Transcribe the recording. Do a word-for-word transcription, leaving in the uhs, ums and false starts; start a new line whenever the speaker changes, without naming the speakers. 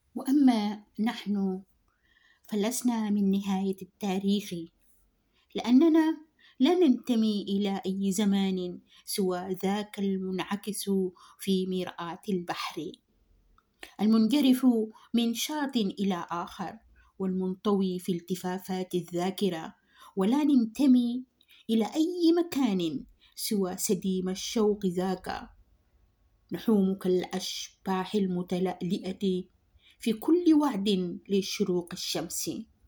وأما نحن فلسنا من نهاية التاريخ، لأننا لا ننتمي إلى أي زمان سوى ذاك المنعكس في مرآة البحر، المنجرف من شاط إلى آخر، والمنطوي في التفافات الذاكرة. ولا ننتمي إلى أي مكان سوى سديم الشوق ذاك، نحوم كالأشباح المتلألئة في كل وعد لشروق الشمس.